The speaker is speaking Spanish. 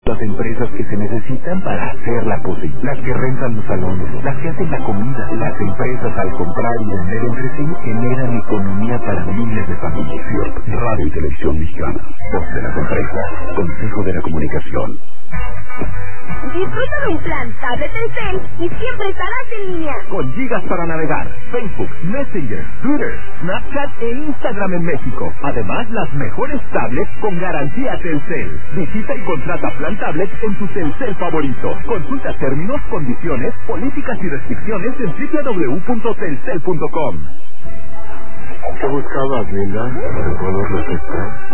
Las empresas que se necesitan para hacerla posible. Las que rentan los salones, las que hacen la comida. Las empresas al comprar y vender entre sí generan economía para miles de familias. Radio y Televisión Mexicana. Voz de las empresas. Consejo de la Comunicación. Disfruta de un plan tablet Telcel y siempre estarás en línea. Con gigas para navegar, Facebook, Messenger, Twitter, Snapchat e Instagram en México. Además, las mejores tablets con garantía Telcel. Visita y contrata plan tablet en tu Telcel favorito. Consulta términos, condiciones, políticas y restricciones en www.telcel.com. ¿Qué buscabas, Linda? ¿Te puedo refrescar?